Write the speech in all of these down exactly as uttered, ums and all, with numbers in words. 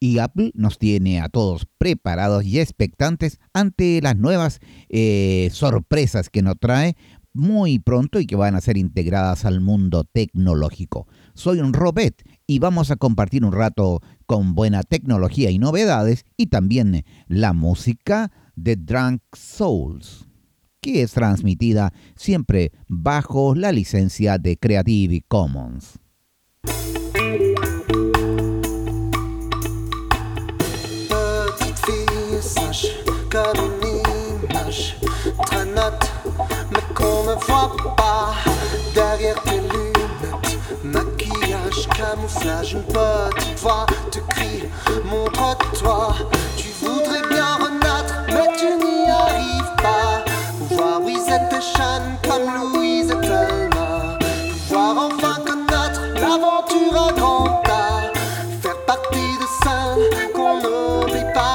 Y Apple nos tiene a todos preparados y expectantes ante las nuevas eh, sorpresas que nos trae muy pronto y que van a ser integradas al mundo tecnológico. Soy un Robet y vamos a compartir un rato con buena tecnología y novedades y también la música de Drunk Souls, que es transmitida siempre bajo la licencia de Creative Commons. Comme une image très nette, mais qu'on ne voit pas derrière tes lunettes. Maquillage, camouflage, une petite voix te crie, montre-toi. Tu voudrais bien renaître, mais tu n'y arrives pas. Pouvoir briser tes chaînes comme Louise et Thelma. Pouvoir enfin connaître l'aventure à grand pas. Faire partie de celles qu'on n'oublie pas.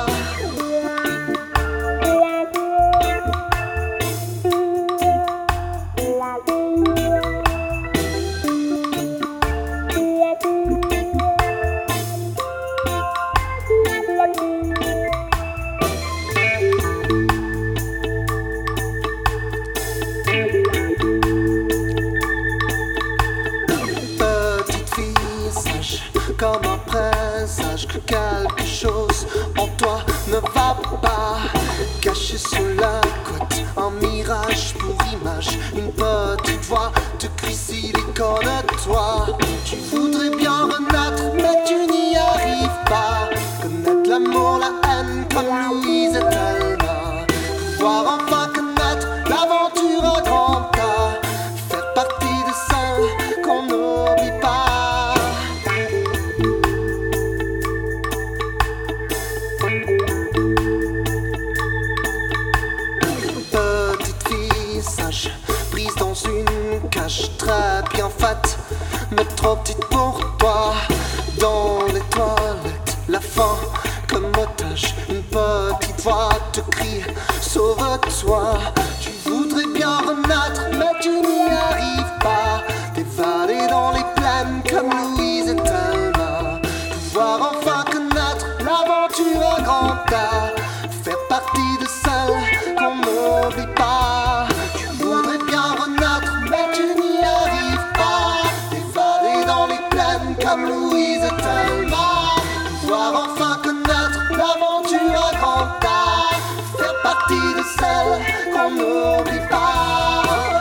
Comme un présage que quelque chose en toi ne va pas. Caché sous la côte, un mirage pour image. Une petite voix te crie silicone-toi. Tu voudrais bien renaître, mais tu n'y arrives pas. Connaître l'amour, la haine comme Louise et Thelma. Pouvoir enfin connaître l'aventure à grand tas. Faire partie de celles qu'on n'oublie pas. Prise dans une cage très bien faite, mais trop petite pour toi. Dans les toilettes, la faim comme otage. Une petite voix te crie, sauve-toi. Tu voudrais bien renaître, mais tu n'y arrives pas. T'évader dans les plaines comme Louise et Thelma. Pouvoir enfin connaître l'aventure à grand tas. Faire partie de celles qu'on n'oublie pas. Comme Louise et Thelma, pouvoir enfin connaître l'aventure à grand tas, faire partie de celles qu'on n'oublie pas.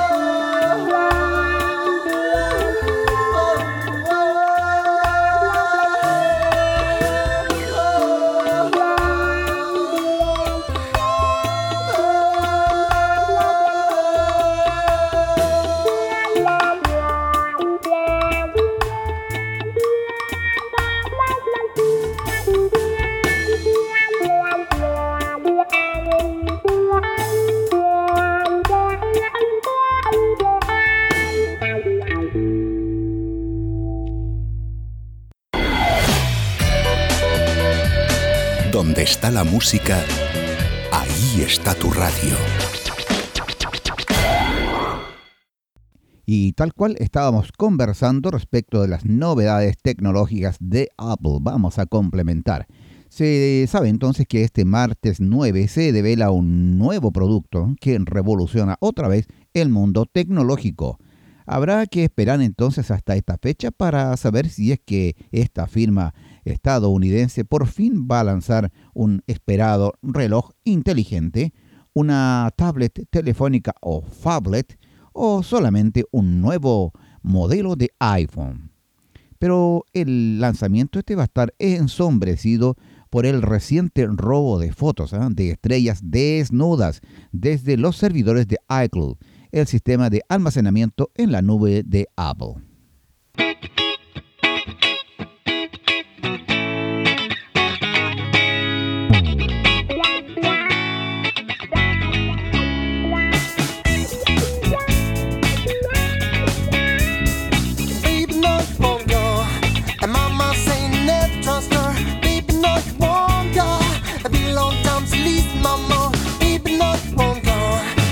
Donde está la música, ahí está tu radio. Y tal cual estábamos conversando respecto de las novedades tecnológicas de Apple, vamos a complementar. Se sabe entonces que este martes nueve se devela un nuevo producto que revoluciona otra vez el mundo tecnológico. Habrá que esperar entonces hasta esta fecha para saber si es que esta firma estadounidense por fin va a lanzar un esperado reloj inteligente, una tablet telefónica o phablet, o solamente un nuevo modelo de iPhone. Pero el lanzamiento este va a estar ensombrecido por el reciente robo de fotos ¿eh? de estrellas desnudas desde los servidores de iCloud, el sistema de almacenamiento en la nube de Apple.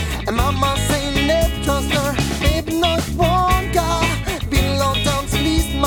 Mama say never trust her, baby not one guy. Been a long time to listen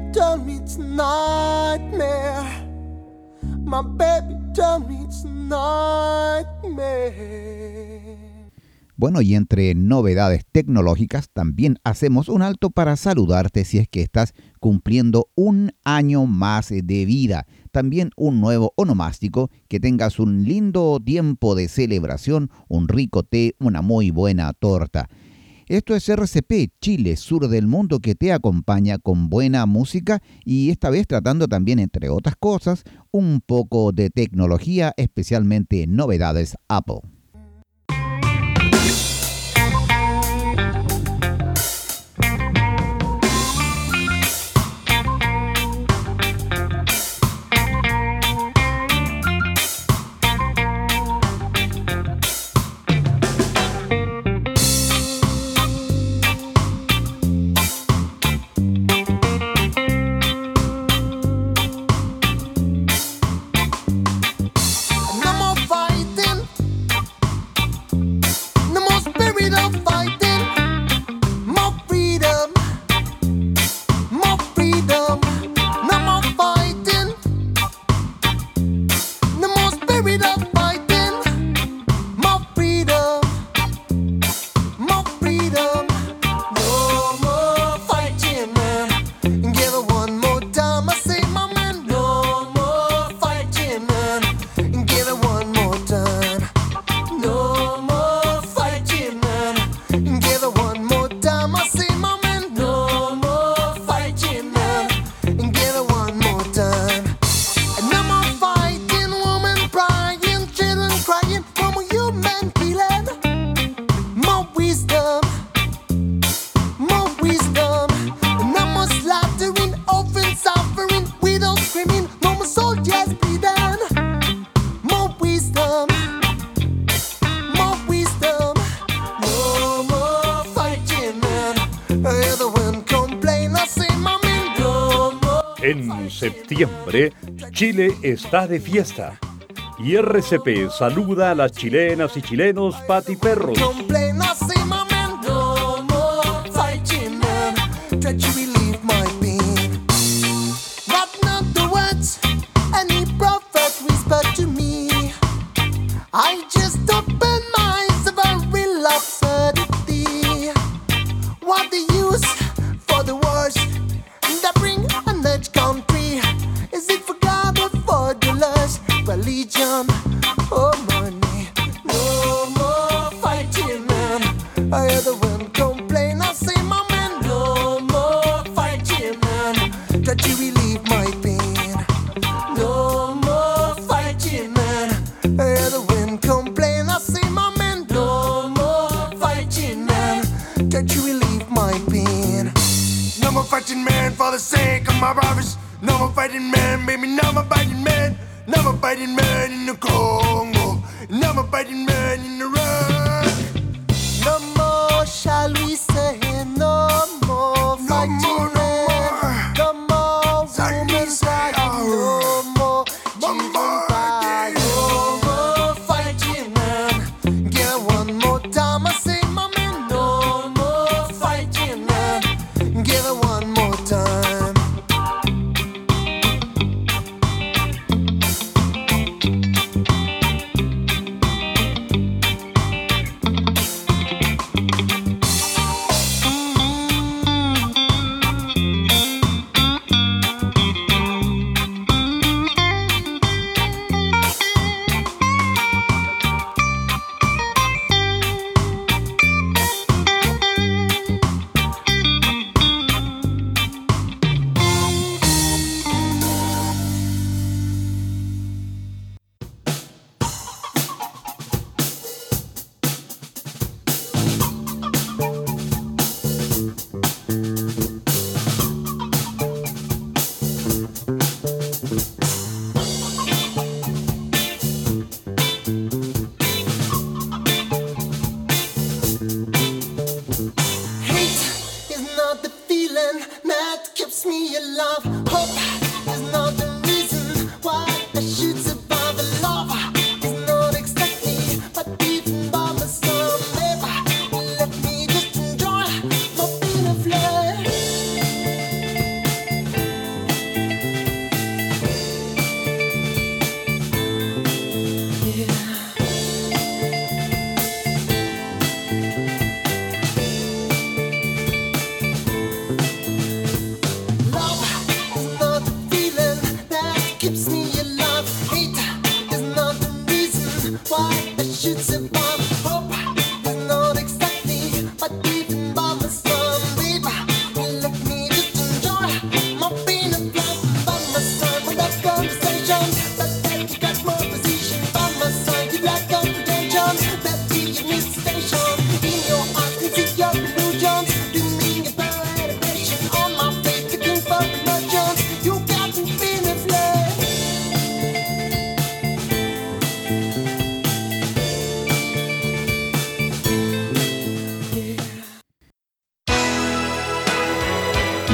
tell me it's a nightmare. My baby tell me it's a nightmare. Bueno, y entre novedades tecnológicas también hacemos un alto para saludarte si es que estás cumpliendo un año más de vida. También un nuevo onomástico, que tengas un lindo tiempo de celebración, un rico té, una muy buena torta. Esto es R C P Chile, sur del mundo, que te acompaña con buena música y esta vez tratando también, entre otras cosas, un poco de tecnología, especialmente novedades Apple. En septiembre, Chile está de fiesta. Y R C P saluda a las chilenas y chilenos patiperros.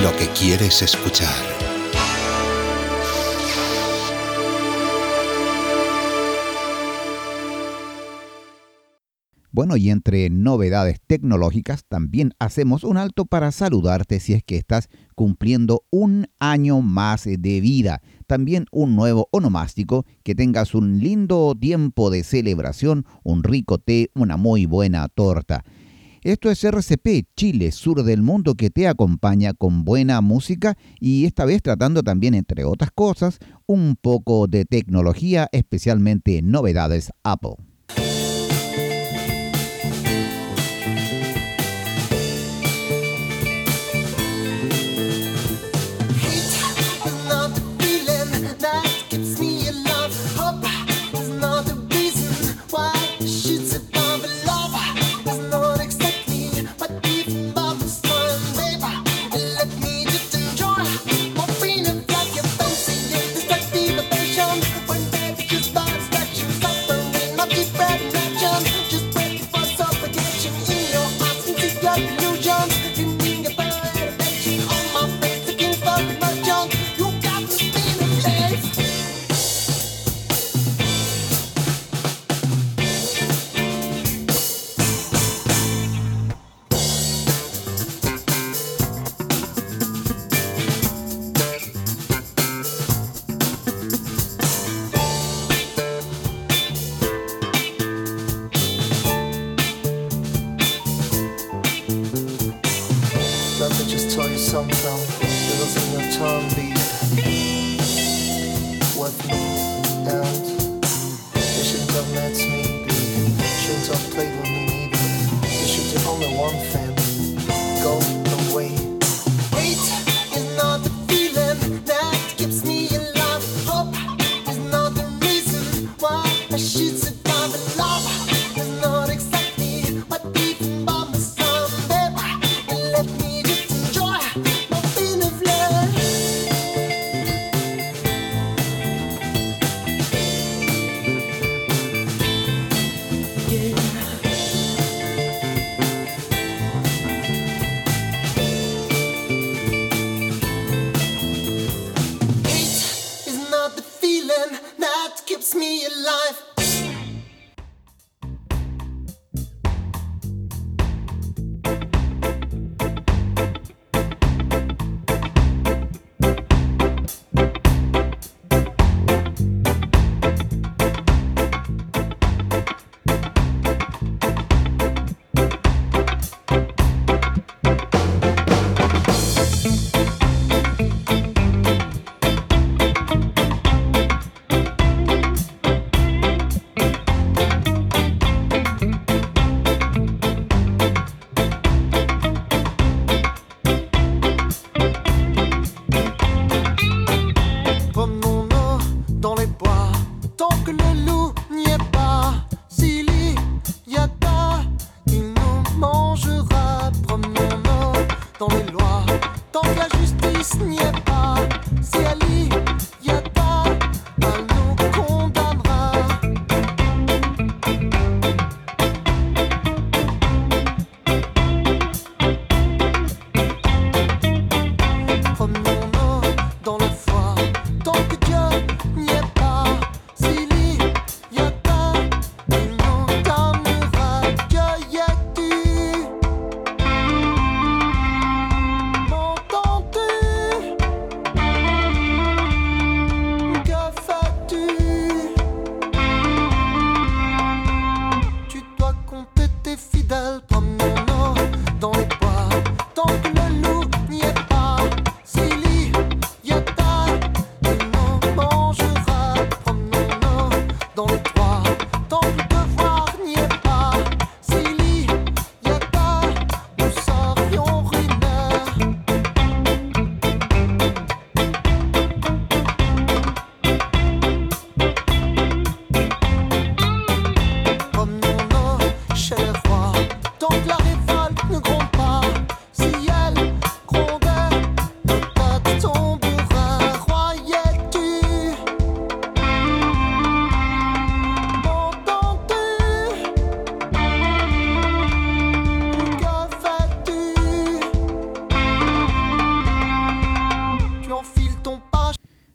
lo que quieres escuchar. Bueno, y entre novedades tecnológicas también hacemos un alto para saludarte si es que estás cumpliendo un año más de vida. También un nuevo onomástico, que tengas un lindo tiempo de celebración, un rico té, una muy buena torta. Esto es R C P Chile, sur del mundo, que te acompaña con buena música y esta vez tratando también, entre otras cosas, un poco de tecnología, especialmente novedades Apple.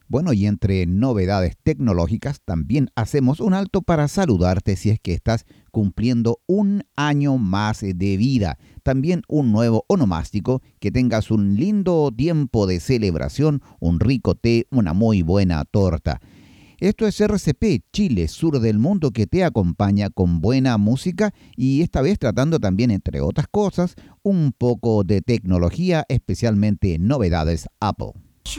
Bueno, y entre novedades tecnológicas también hacemos un alto para saludarte si es que estás cumpliendo un año más de vida. También un nuevo onomástico, que tengas un lindo tiempo de celebración, un rico té, una muy buena torta. Esto es R C P Chile, sur del mundo, que te acompaña con buena música y esta vez tratando también, entre otras cosas, un poco de tecnología, especialmente novedades Apple.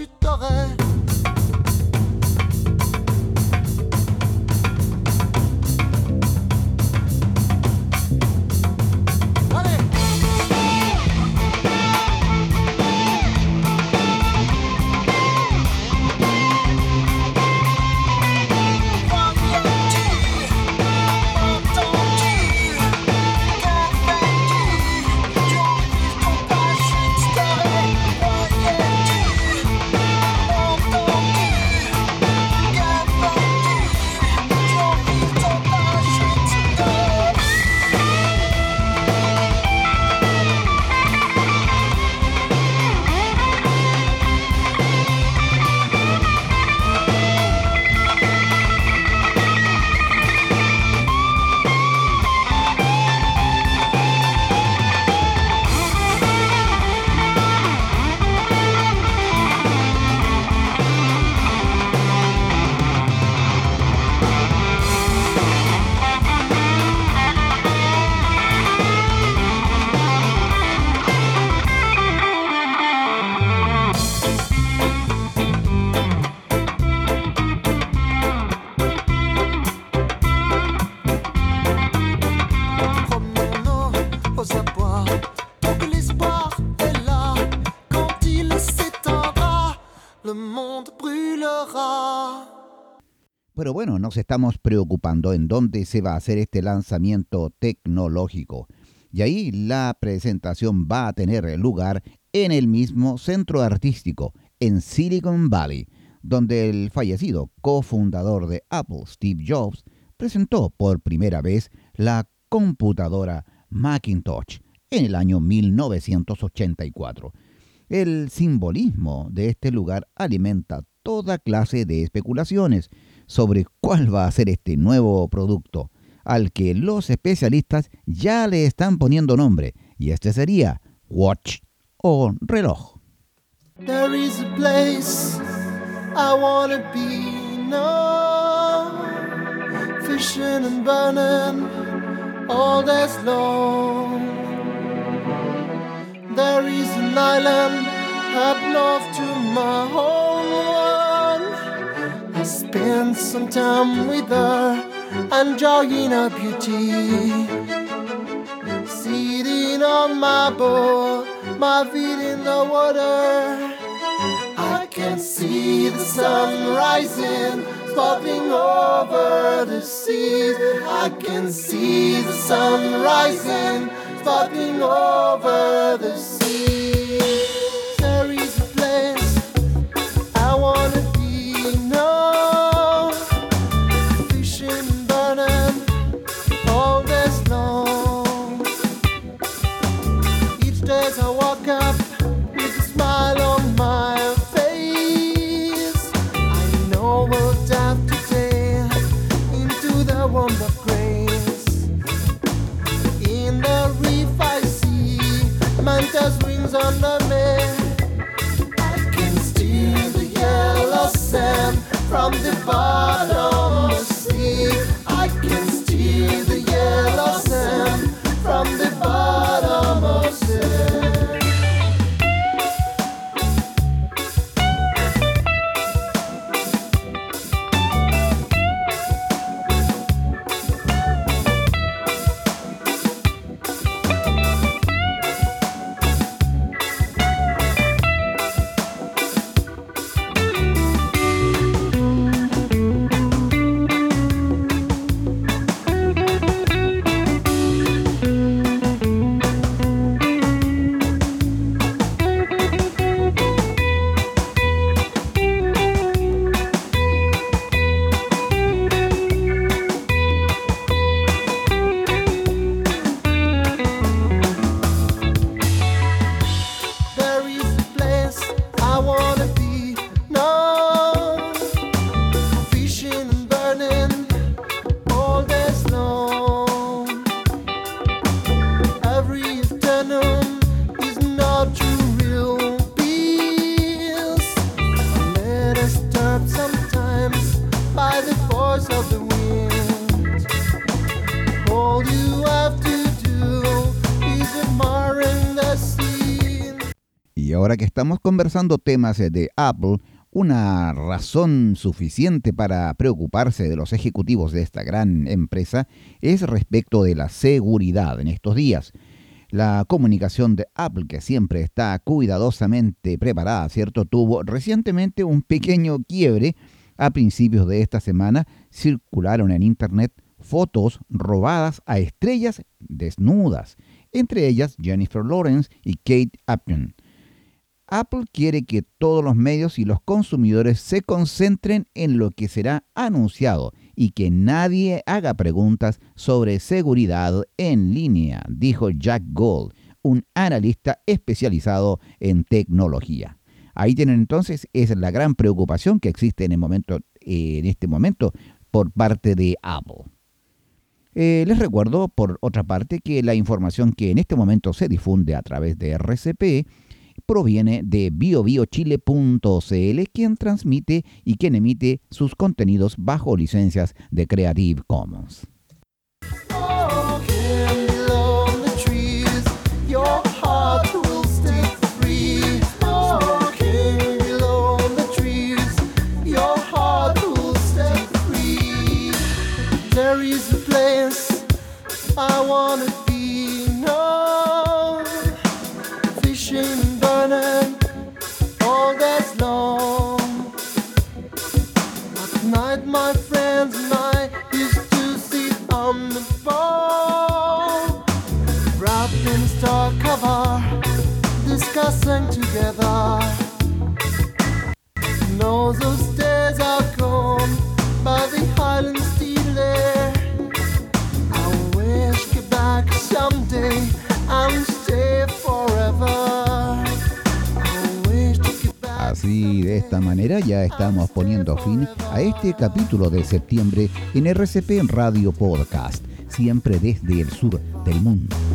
Pero bueno, nos estamos preocupando en dónde se va a hacer este lanzamiento tecnológico. Y ahí la presentación va a tener lugar en el mismo centro artístico, en Silicon Valley, donde el fallecido cofundador de Apple, Steve Jobs, presentó por primera vez la computadora Macintosh en el año mil novecientos ochenta y cuatro. El simbolismo de este lugar alimenta toda clase de especulaciones sobre cuál va a ser este nuevo producto, al que los especialistas ya le están poniendo nombre, y este sería Watch o reloj. There is a place I wanna be now, fishing and burning all days long. There is an island up north to my home one. I spent some time with her, enjoying her beauty. Sitting on my boat, my feet in the water, I can see the sun rising, sparkling over the seas. I can see the sun rising, sparkling over the seas. There is a place I wanna be now, fishing, burning all days long. Each day I walk up with a smile on my face. I know we'll dive today into the womb of grace. In the reef I see manta's wings under me. I can steer the yellow sand from the bottom of the sea. I can steer the yellow sand from the bottom of the sea. Y ahora que estamos conversando temas de Apple, una razón suficiente para preocuparse de los ejecutivos de esta gran empresa es respecto de la seguridad en estos días. La comunicación de Apple, que siempre está cuidadosamente preparada, ¿cierto?, tuvo recientemente un pequeño quiebre. A principios de esta semana circularon en Internet fotos robadas a estrellas desnudas, entre ellas Jennifer Lawrence y Kate Upton. Apple quiere que todos los medios y los consumidores se concentren en lo que será anunciado y que nadie haga preguntas sobre seguridad en línea, dijo Jack Gold, un analista especializado en tecnología. Ahí tienen entonces, es la gran preocupación que existe en, el momento, eh, en este momento por parte de Apple. Eh, les recuerdo, por otra parte, que la información que en este momento se difunde a través de R C P proviene de bio bio chile punto c l, quien transmite y quien emite sus contenidos bajo licencias de Creative Commons. I wanna be known, fishing, burning, all that's long. At night my friends and I used to sit on the boat, wrapped in star cover, discussing together. No, those days are gone, by the highlands still there. Someday and stay forever. Así, de esta manera, ya estamos poniendo fin a este capítulo de septiembre en R C P Radio Podcast, siempre desde el sur del mundo.